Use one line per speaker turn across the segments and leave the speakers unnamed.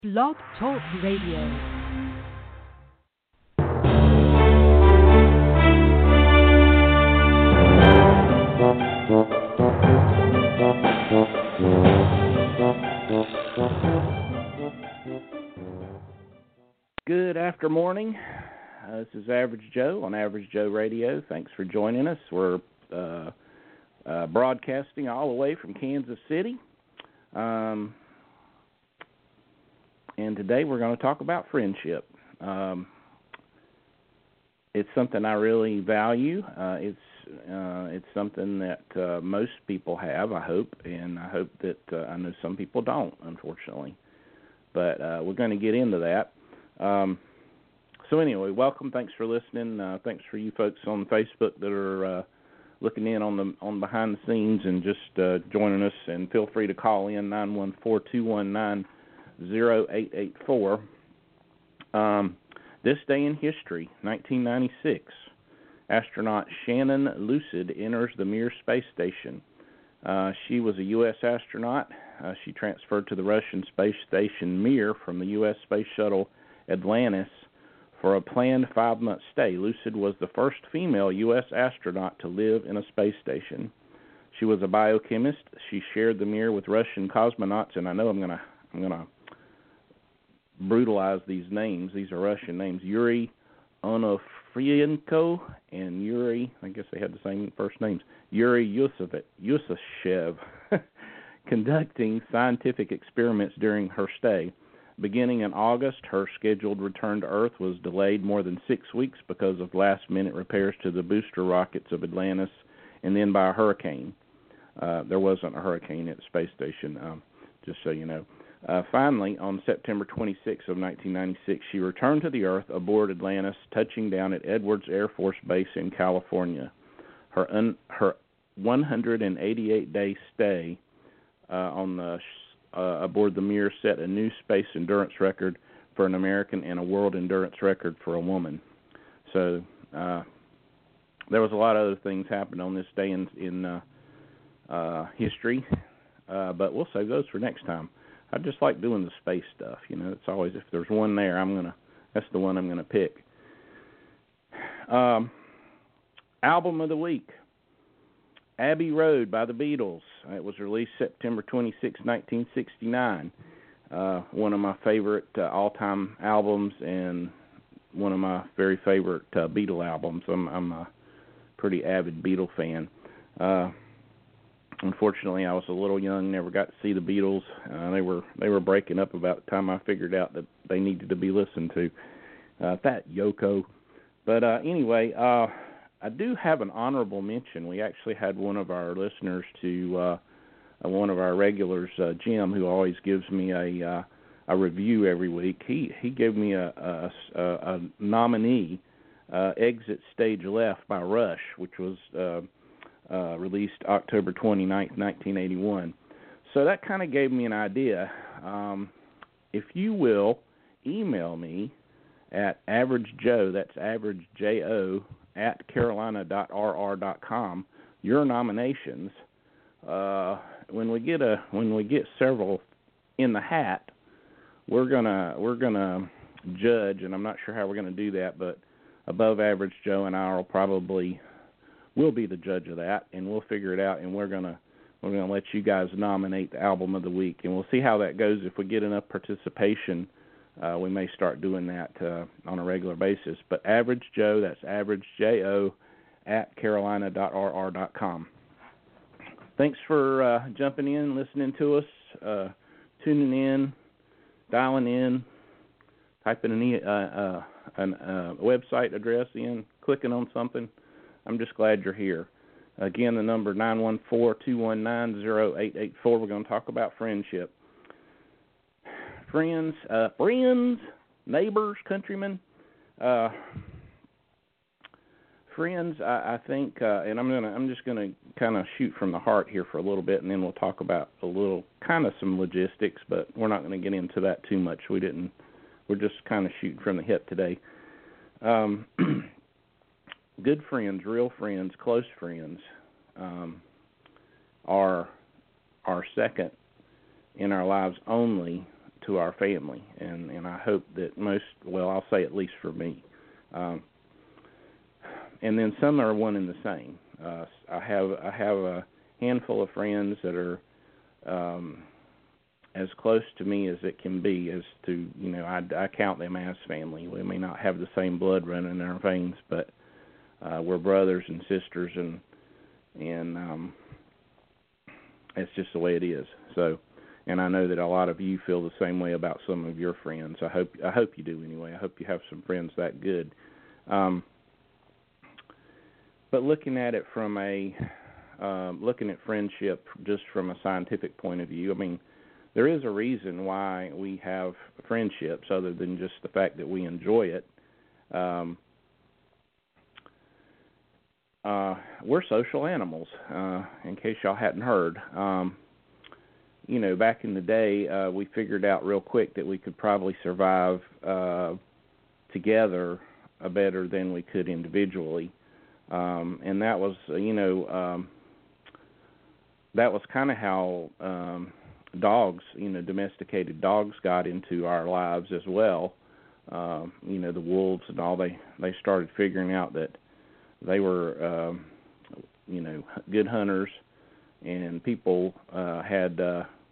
Blog Talk Radio.
Good after morning. This is Average Joe on Average Joe Radio. Thanks for joining us. We're broadcasting all the way from Kansas City. And today we're going to talk about friendship. It's something I really value. It's something that most people have, I hope, and I hope that I know some people don't, unfortunately. But we're going to get into that. So anyway, welcome. Thanks for listening. Thanks for you folks on Facebook that are looking in on behind the scenes and just joining us. And feel free to call in 914-219-0884. This day in history, 1996, astronaut Shannon Lucid enters the Mir space station. She was a U.S. astronaut. She transferred to the Russian space station Mir from the U.S. space shuttle Atlantis for a planned 5-month stay. Lucid was the first female U.S. astronaut to live in a space station. She was a biochemist. She shared the Mir with Russian cosmonauts, and I know I'm gonna brutalize these names. These are Russian names: Yuri Onofrienko and Yuri. I guess they had the same first names. Yuri Yusashev, conducting scientific experiments during her stay. Beginning in August, her scheduled return to Earth was delayed more than 6 weeks because of last-minute repairs to the booster rockets of Atlantis, and then by a hurricane. There wasn't a hurricane at the space station, just so you know. Finally, on September 26 of 1996, she returned to the Earth aboard Atlantis, touching down at Edwards Air Force Base in California. Her 188-day stay aboard the Mir set a new space endurance record for an American and a world endurance record for a woman. So there was a lot of other things happening on this day in history, but we'll save those for next time. I just like doing the space stuff. You know, it's always, if there's one there, that's the one I'm gonna pick. Album of the week: Abbey Road by the Beatles. It was released September 26, 1969. One of my favorite all-time albums and one of my very favorite Beatle albums. I'm a pretty avid Beatle fan. Unfortunately, I was a little young, never got to see the Beatles. They were breaking up about the time I figured out that they needed to be listened to. That Yoko. But anyway, I do have an honorable mention. We actually had one of our listeners to one of our regulars, Jim, who always gives me a review every week. He gave me a nominee, Exit Stage Left by Rush, which was released October 29th, 1981. So that kind of gave me an idea. If you will, email me at averagejoe, that's averagejo, at carolina.rr.com, your nominations. When we get several in the hat, we're gonna judge, and I'm not sure how we're gonna do that, but Above Average Joe and I will be the judge of that, and we'll figure it out, and we're gonna let you guys nominate the album of the week, and we'll see how that goes. If we get enough participation, we may start doing that on a regular basis. But Average Joe, that's averagejo, at carolina.rr.com. Thanks for jumping in, listening to us, tuning in, dialing in, typing a website address in, clicking on something. I'm just glad you're here. Again, the number 914-219-0884. We're going to talk about friendship. Friends, neighbors, countrymen. Friends, I think, and I'm just gonna kind of shoot from the heart here for a little bit, and then we'll talk about some logistics, but we're not going to get into that too much. We're just kind of shooting from the hip today. Good friends, real friends, close friends, are second in our lives only to our family, and I hope that I'll say at least for me. And then some are one and the same. I have a handful of friends that are as close to me as it can be, as to, I count them as family. We may not have the same blood running in our veins, but we're brothers and sisters, and it's just the way it is. So, and I know that a lot of you feel the same way about some of your friends. I hope you do anyway. I hope you have some friends that good. But looking at it from looking at friendship just from a scientific point of view, I mean, there is a reason why we have friendships other than just the fact that we enjoy it. We're social animals, in case y'all hadn't heard. Back in the day, we figured out real quick that we could probably survive together better than we could individually. And that was, that was kind of how dogs, domesticated dogs got into our lives as well. The wolves and all, they started figuring out that they were, good hunters, and people had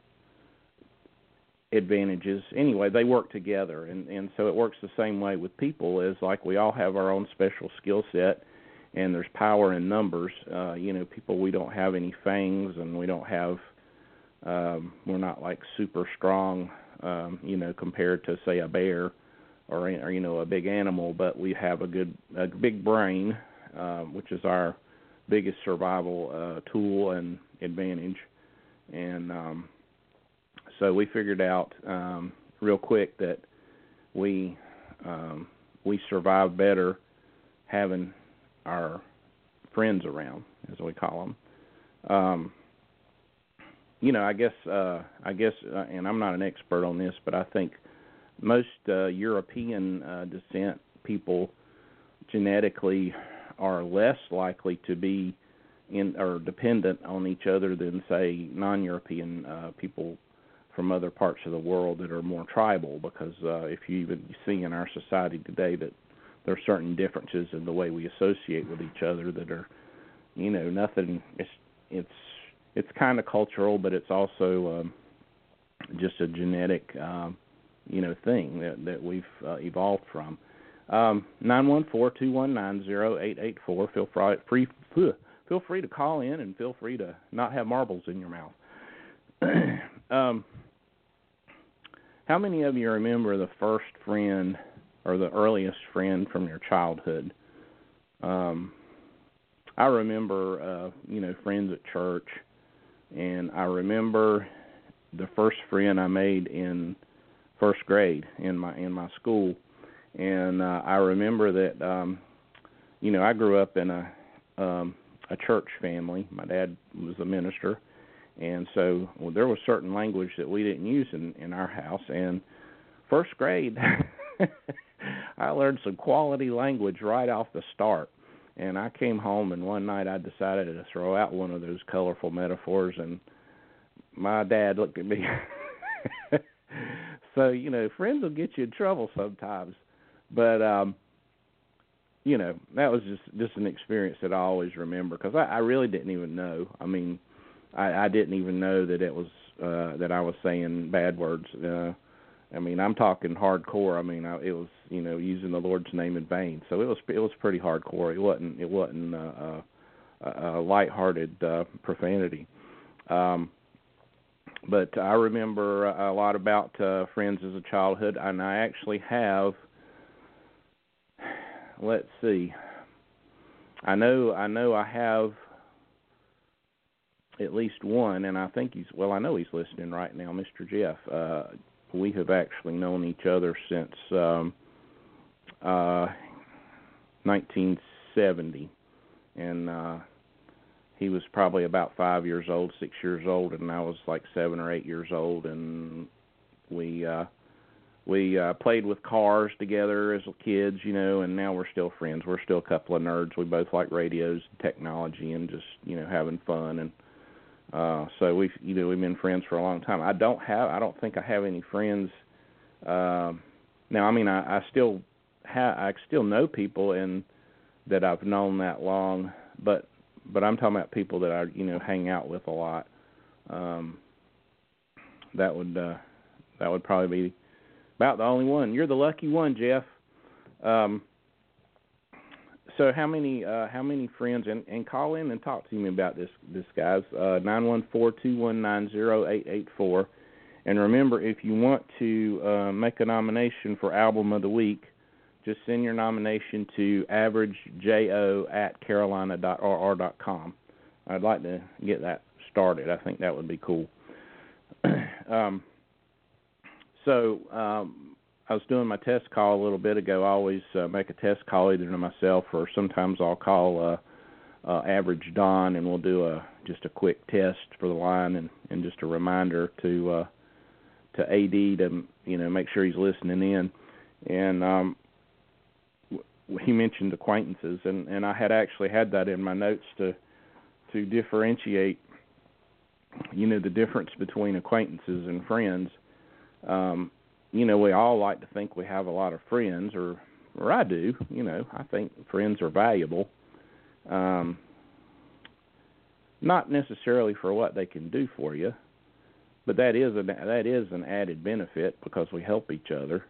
advantages. Anyway, they work together, and so it works the same way with people, is like we all have our own special skill set, and there's power in numbers. People, we don't have any fangs, and we don't have, we're not like super strong, compared to, say, a bear or a big animal, but we have a big brain, which is our biggest survival tool and advantage. And so we figured out real quick that we survive better having our friends around, as we call them. I guess, and I'm not an expert on this, but I think most European descent people genetically are less likely to be or dependent on each other than, say, non-European people from other parts of the world that are more tribal, because if you even see in our society today that there are certain differences in the way we associate with each other that are, nothing. It's kind of cultural, but it's also just a genetic, thing that we've evolved from. 914-219-0884. Feel free to call in, and feel free to not have marbles in your mouth. How many of you remember the first friend or the earliest friend from your childhood? I remember, friends at church, and I remember the first friend I made in first grade in my school, and I remember that, I grew up in a church family. My dad was a minister, and so there was certain language that we didn't use in our house. And first grade, I learned some quality language right off the start. And I came home, and one night I decided to throw out one of those colorful metaphors, and my dad looked at me. So, friends will get you in trouble sometimes. But, that was just an experience that I always remember, because I really didn't even know. I mean, I didn't even know that it was that I was saying bad words. I'm talking hardcore. It was, using the Lord's name in vain. So it was pretty hardcore. It wasn't a lighthearted profanity. But I remember a lot about friends as a childhood, and I actually have. Let's see. I know I have at least one, and I think I know he's listening right now, Mr. Jeff. We have actually known each other since 1970, and he was probably about 5 years old, 6 years old, and I was like 7 or 8 years old, and we played with cars together as kids, and now we're still friends. We're still a couple of nerds. We both like radios and technology and just, having fun. And So we've been friends for a long time. I don't think I have any friends. Now, I mean, I still know people that I've known that long, but I'm talking about people that I hang out with a lot. That would probably be about the only one. You're the lucky one, Jeff. So how many friends, and call in and talk to me about this guys, 914-219-0884. And remember, if you want to make a nomination for Album of the Week, just send your nomination to averagejo@carolina.rr.com. I'd like to get that started. I think that would be cool. I was doing my test call a little bit ago. I always make a test call either to myself or sometimes I'll call Average Don, and we'll do just a quick test for the line and just a reminder to AD to make sure he's listening in. And he mentioned acquaintances, and I had actually had that in my notes to differentiate the difference between acquaintances and friends. We all like to think we have a lot of friends, or I do. I think friends are valuable. Not necessarily for what they can do for you, but that is an added benefit because we help each other.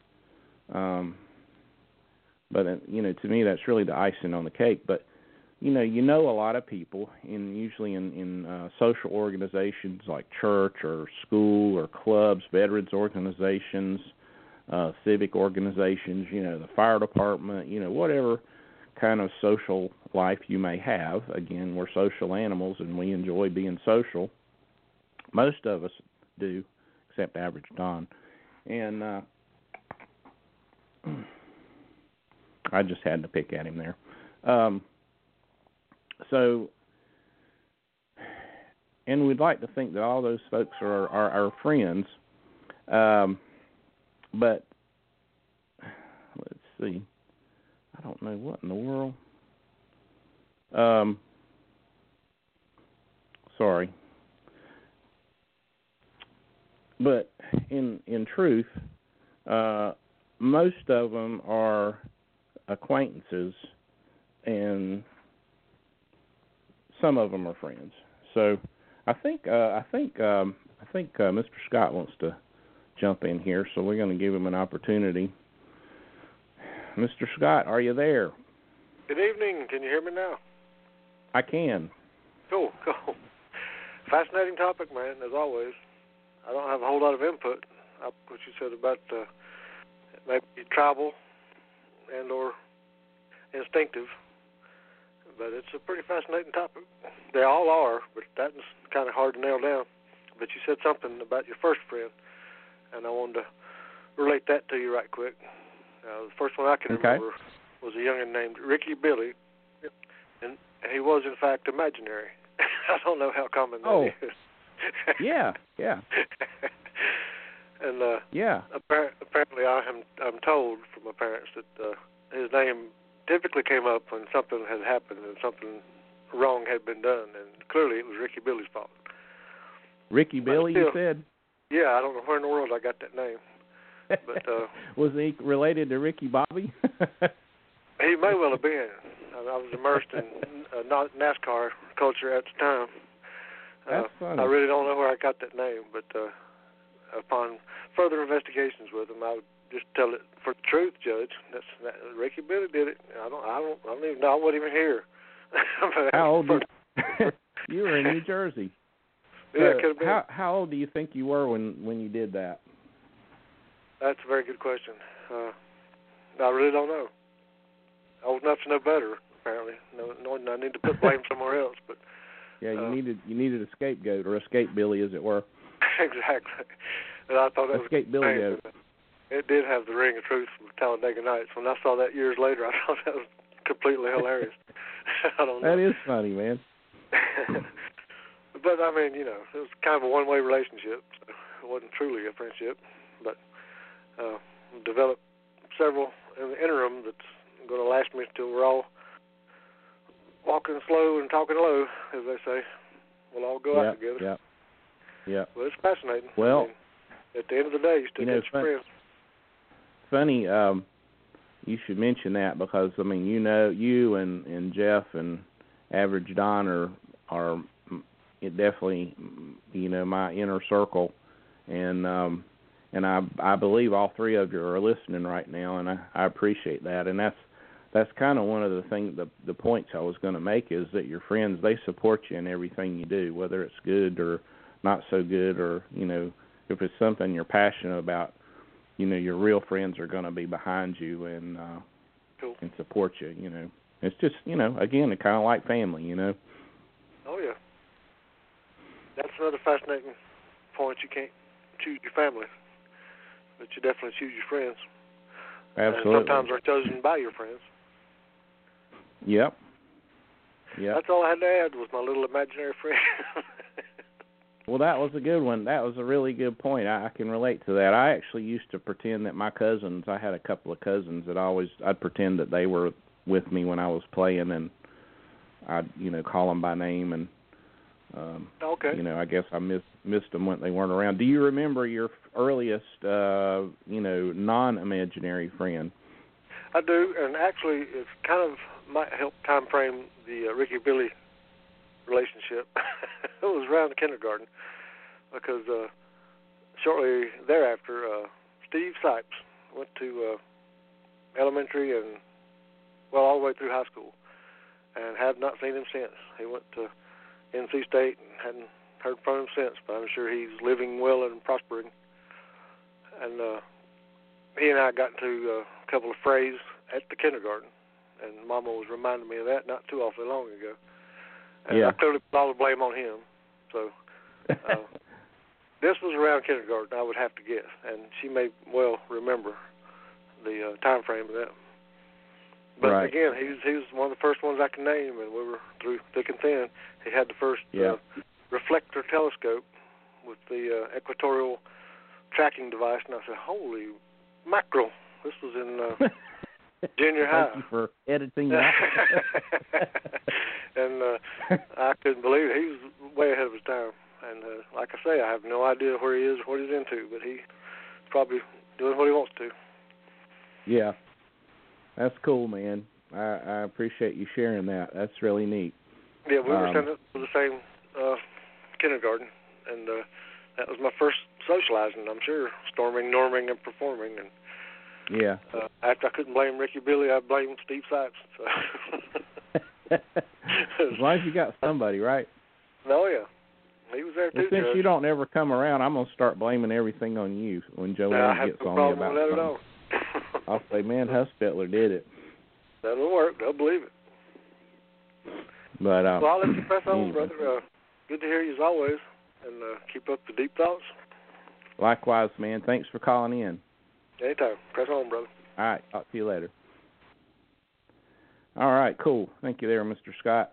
But to me, that's really the icing on the cake. But a lot of people, usually in social organizations like church or school or clubs, veterans organizations, civic organizations, the fire department, whatever kind of social life you may have. Again, we're social animals and we enjoy being social. Most of us do, except Average Don. And I just had to pick at him there. And we'd like to think that all those folks are our friends. But let's see. I don't know what in the world. Sorry. But in truth, most of them are acquaintances, and some of them are friends. So I think Mr. Scott wants to jump in here, so we're going to give him an opportunity. Mr. Scott, are you there?
Good evening. Can you hear me now?
I can.
Cool. Fascinating topic, man, as always. I don't have a whole lot of input. What you said about maybe tribal and or instinctive, but it's a pretty fascinating topic. They all are, but that's kind of hard to nail down. But you said something about your first friend, and I wanted to relate that to you right quick. The first one I can remember was a youngin' named Ricky Billy, and he was, in fact, imaginary. I don't know how common that is.
Yeah.
And apparently I'm told from my parents that his name typically came up when something had happened and something wrong had been done, and clearly it was Ricky Billy's fault.
Ricky Billy, you said?
Yeah, I don't know where in the world I got that name. But
was he related to Ricky Bobby?
He may well have been. I was immersed in NASCAR culture at the time.
That's funny.
I really don't know where I got that name, but upon further investigations with him, I would just tell it for the truth, Judge. Ricky Billy did it. I don't even know. I wasn't even here.
How old? You were in New Jersey.
Yeah, it could have been.
How old do you think you were when you did that?
That's a very good question. I really don't know. Old enough to know better, apparently. No, I need to put blame somewhere else. But
yeah, you needed a scapegoat, or a scape Billy, as it were.
Exactly. And I thought that was
scape Billy goat.
It did have the ring of truth from Talladega Nights. When I saw that years later, I thought that was completely hilarious. I don't know.
That is funny, man.
But I mean, it was kind of a one-way relationship. So it wasn't truly a friendship, but developed several in the interim that's going to last me till we're all walking slow and talking low, as they say. we'll all go out together.
Yeah.
Well, it's fascinating.
Well,
I mean, at the end of the day, you still got your friends.
Funny, you should mention that because I mean, you and Jeff and Average Don are definitely my inner circle, and I believe all three of you are listening right now, and I appreciate that, and that's kind of one of the things, the points I was going to make is that your friends, they support you in everything you do, whether it's good or not so good, or if it's something you're passionate about, your real friends are going to be behind you and
cool.
and support you. It's just again, it's kind of like family.
Oh yeah, that's another fascinating point. You can't choose your family, but you definitely choose your friends.
Absolutely.
And sometimes they're chosen by your friends.
Yep.
That's all I had to add was my little imaginary friend.
Well, that was a good one. That was a really good point. I can relate to that. I actually used to pretend that my cousins, I had a couple of cousins that I'd pretend that they were with me when I was playing, and I'd, call them by name, and,
okay.
I guess I missed them when they weren't around. Do you remember your earliest, non-imaginary friend?
I do, and actually it kind of might help time frame the Ricky Billy relationship. It was around kindergarten because shortly thereafter, Steve Sipes went to elementary and, all the way through high school, and have not seen him since. He went to NC State and hadn't heard from him since, but I'm sure he's living well and prospering. And he and I got into a couple of frays at the kindergarten, and Mama was reminding me of that not too awfully long ago. And I clearly put all the blame on him. So this was around kindergarten, I would have to guess, and she may well remember the time frame of that. But again, he was one of the first ones I can name, and we were through thick and thin. He had the first reflector telescope with the equatorial tracking device, and I said, "Holy mackerel!" This was in junior high.
Thank you for editing that.
And I couldn't believe it. He was way ahead of his time. And like I say, I have no idea where he is or what he's into, but he's probably doing what he wants to.
Yeah. That's cool, man. I appreciate you sharing that. That's really neat.
Yeah, we were sent up to the same kindergarten, and that was my first socializing, I'm sure, storming, norming, and performing. And after I couldn't blame Ricky Billy, I blamed Steve Sipes. So.
As long as you got somebody, right?
Oh, yeah. He was there, too,
since
Judge.
you don't ever come around, I'm going to start blaming everything on you when Joanne gets on me about something. I'll say, man, Hustetler did it.
That'll work. They'll believe it.
But
well, I'll let you press on, brother. Good to hear you as always, and keep up the deep thoughts.
Likewise, man. Thanks for calling in.
Anytime. Press on, brother.
All right. Talk to you later. All right. Cool. Thank you there, Mr. Scott.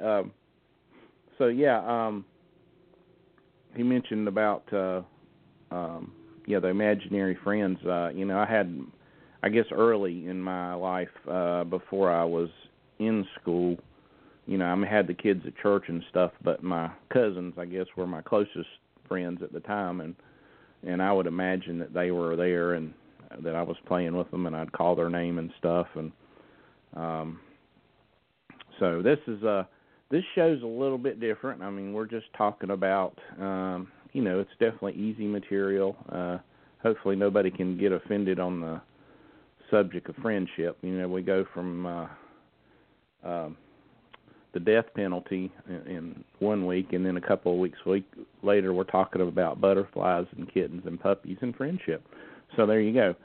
He mentioned about the imaginary friends. I had, I guess, early in my life, before I was in school, I had the kids at church and stuff, but my cousins, I guess, were my closest friends at the time, and I would imagine that they were there and that I was playing with them, and I'd call their name and stuff, and so this show's a little bit different. I mean, we're just talking about, it's definitely easy material. Hopefully nobody can get offended on the subject of friendship. We go from the death penalty in 1 week, and then a couple of weeks later we're talking about butterflies and kittens and puppies and friendship. So there you go.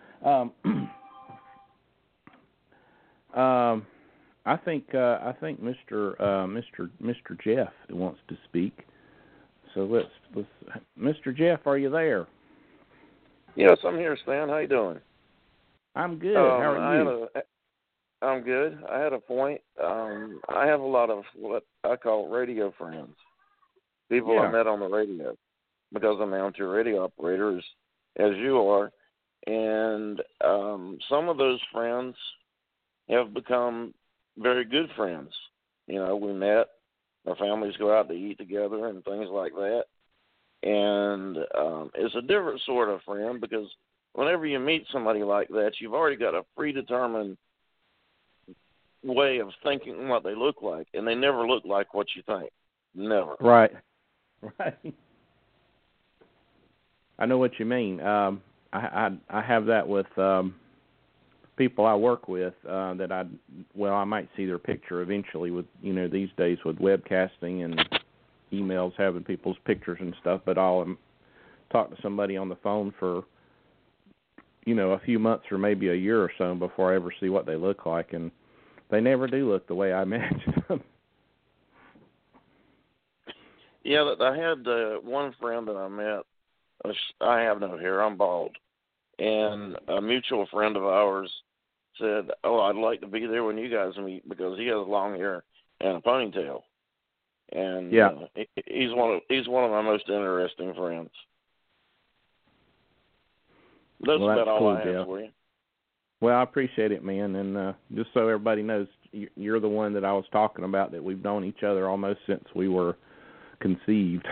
I think Mr. Jeff wants to speak. So let's Mr. Jeff, are you there?
Yes, I'm here, Stan. How you doing?
I'm good. How are you?
I'm good. I had a point. I have a lot of what I call radio friends, people I met on the radio, because I'm an amateur radio operator, as you are, and some of those friends have become very good friends. We met Our families go out to eat together and things like that. And it's a different sort of friend because whenever you meet somebody like that, you've already got a predetermined way of thinking what they look like, and they never look like what you think. Never.
Right. I know what you mean. I have that with people I work with that I might see their picture eventually with, these days with webcasting and emails having people's pictures and stuff, but I'll talk to somebody on the phone for, a few months or maybe a year or so before I ever see what they look like, and they never do look the way I imagined them.
Yeah, I had one friend that I met. I have no hair. I'm bald. And a mutual friend of ours said, I'd like to be there when you guys meet because he has long hair and a ponytail. And
yeah.
He's one of my most interesting friends. That's about all
cool,
I have for you.
Well, I appreciate it, man. And just so everybody knows, you're the one that I was talking about that we've known each other almost since we were conceived.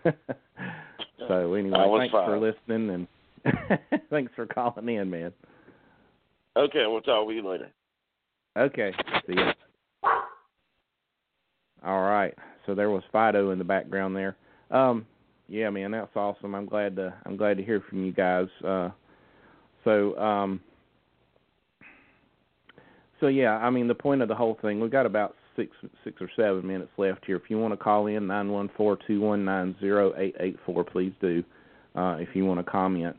So anyway, thanks for listening and thanks for calling in, man.
Okay, we'll talk with you later.
Okay, see ya. All right, so there was Fido in the background there. Yeah, man, that's awesome. I'm glad to hear from you guys. So yeah, I mean, the point of the whole thing, we've got about 6 or 7 minutes left here. If you want to call in, 914-219-0884, please do, if you want to comment.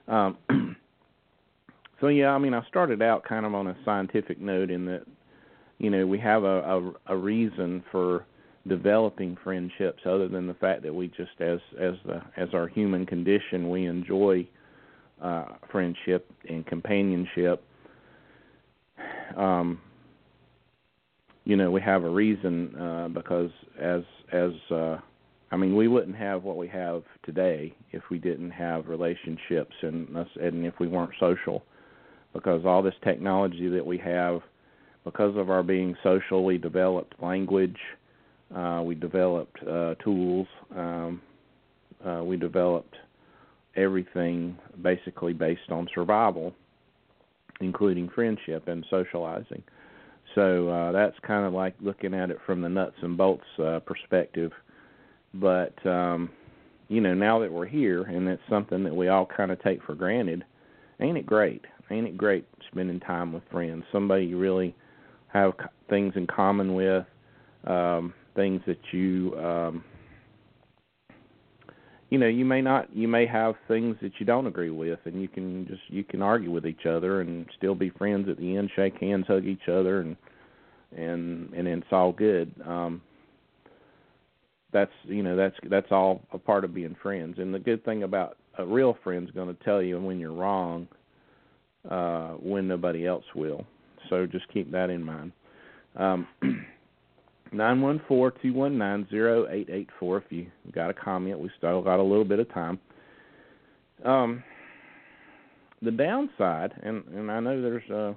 So yeah, I mean, I started out kind of on a scientific note in that, we have a reason for developing friendships other than the fact that we just, as our human condition, we enjoy friendship and companionship. We have a reason because we wouldn't have what we have today if we didn't have relationships and if we weren't social. Because all this technology that we have, because of our being social, we developed language, we developed tools, we developed everything basically based on survival, including friendship and socializing. So that's kind of like looking at it from the nuts and bolts perspective. But, now that we're here and it's something that we all kind of take for granted, ain't it great? Ain't it great spending time with friends, somebody you really have things in common with, things that you you may have things that you don't agree with, and you can argue with each other and still be friends at the end, shake hands, hug each other, and it's all good. That's all a part of being friends. And the good thing about a real friend's going to tell you when you're wrong, when nobody else will. So just keep that in mind. 914-219-0884 if you got a comment. We still got a little bit of time. The downside, and I know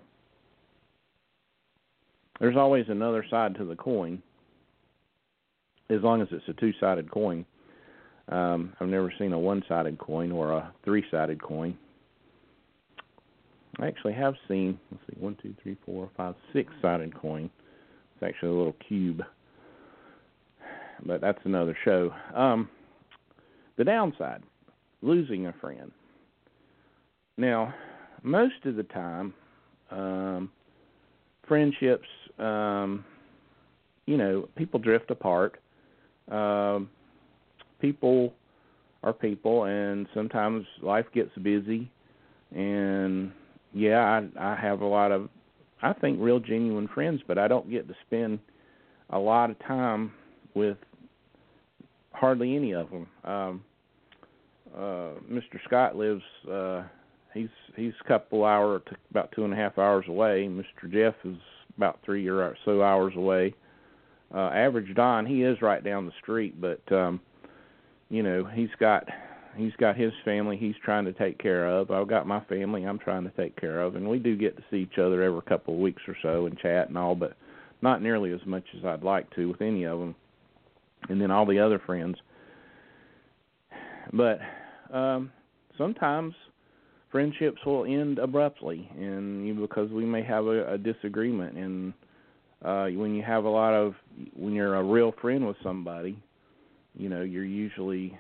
there's always another side to the coin, as long as it's a two-sided coin. I've never seen a one-sided coin or a three-sided coin. I actually have seen, 6-sided coin. It's actually a little cube, but that's another show. The downside, losing a friend. Now, most of the time, friendships, people drift apart. People are people, and sometimes life gets busy. And, yeah, I have a lot of, I think, real genuine friends, but I don't get to spend a lot of time with hardly any of them. Mr. Scott lives, he's a couple hours, about 2.5 hours away. Mr. Jeff is about 3 or so hours away. Average Don, he is right down the street, but he's got his family he's trying to take care of. I've got my family I'm trying to take care of, and we do get to see each other every couple of weeks or so and chat and all, but not nearly as much as I'd like to with any of them. and then all the other friends. But sometimes friendships will end abruptly, and because we may have a disagreement. And when you're a real friend with somebody, you're usually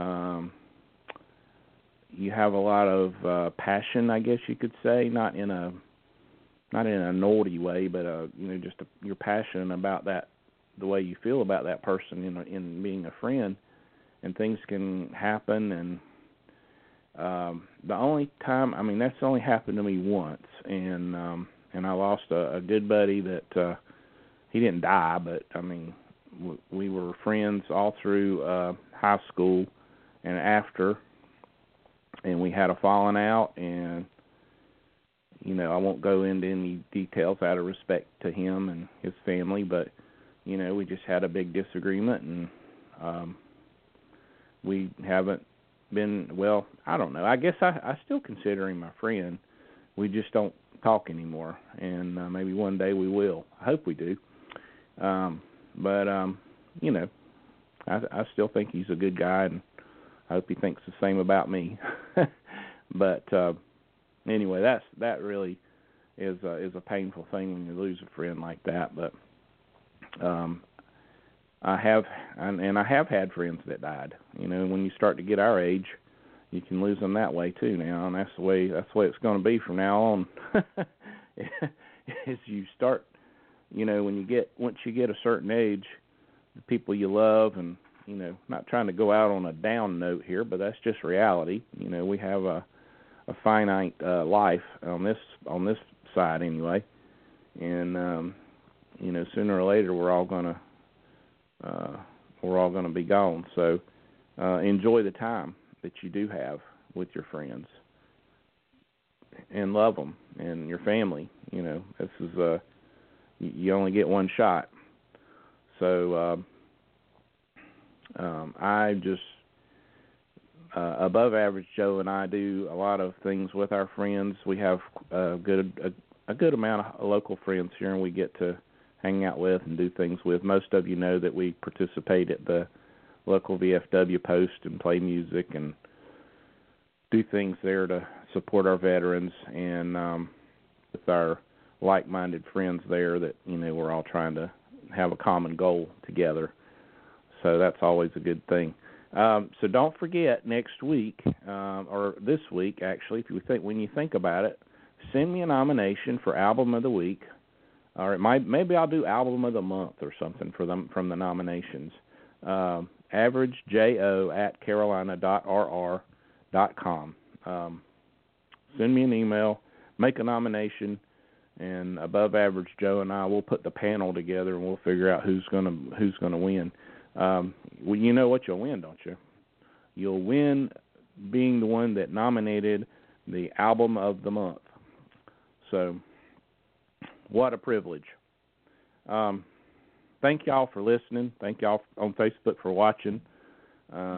you have a lot of passion, I guess you could say, not in a naughty way, but you're passionate about that, the way you feel about that person in being a friend, and things can happen. And the only time, that's only happened to me once, and I lost a good buddy that he didn't die, but we were friends all through high school and after, and we had a falling out, and I won't go into any details out of respect to him and his family, but we just had a big disagreement, and we haven't been, well, I don't know. I guess I still consider him my friend. We just don't talk anymore, and maybe one day we will. I hope we do. But I still think he's a good guy, and I hope he thinks the same about me. But anyway, that really is a painful thing when you lose a friend like that. But I have had friends that died. When you start to get our age, you can lose them that way too now, and that's the way it's going to be from now on. As you start, once you get a certain age, the people you love, and not trying to go out on a down note here, but that's just reality. We have a finite life on this side anyway, and sooner or later we're all gonna be gone. So enjoy the time that you do have with your friends, and love them, and your family. This is you only get one shot. So I just Above Average Joe and I do a lot of things with our friends. We have a good amount of local friends here, and we get to hang out with and do things with. Most of you know that we participate at the local VFW post and play music and do things there to support our veterans, and with our like-minded friends there that we're all trying to have a common goal together. So that's always a good thing. So don't forget, next week, or this week actually, when you think about it, send me a nomination for Album of the Week, or maybe I'll do Album of the Month or something from the nominations. averagejo@carolina.rr.com. Send me an email, make a nomination, and Above Average Joe and I will put the panel together, and we'll figure out who's gonna win. Well, you know what you'll win, don't you? You'll win being the one that nominated the Album of the Month. So, what a privilege. Thank y'all for listening. Thank y'all on Facebook for watching. The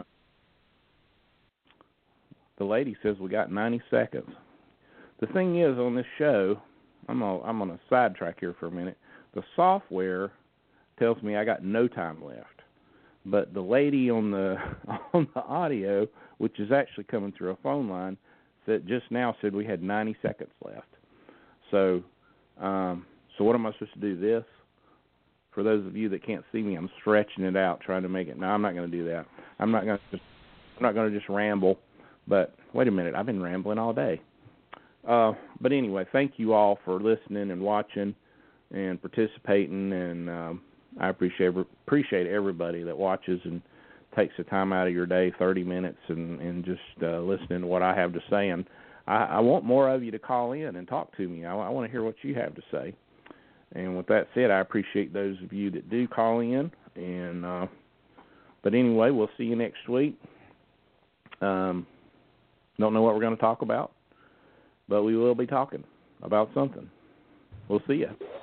lady says we got 90 seconds. The thing is, on this show, I'm gonna sidetrack here for a minute. The software tells me I got no time left, but the lady on the audio, which is actually coming through a phone line, just now said we had 90 seconds left. So what am I supposed to do? This? For those of you that can't see me, I'm stretching it out, trying to make it. No, I'm not going to do that. I'm not going to just ramble. But wait a minute, I've been rambling all day. But anyway, thank you all for listening and watching and participating, and I appreciate everybody that watches and takes the time out of your day, 30 minutes, and just listening to what I have to say. And I want more of you to call in and talk to me. I want to hear what you have to say. And with that said, I appreciate those of you that do call in. And but anyway, we'll see you next week. Don't know what we're going to talk about, but we will be talking about something. We'll see you.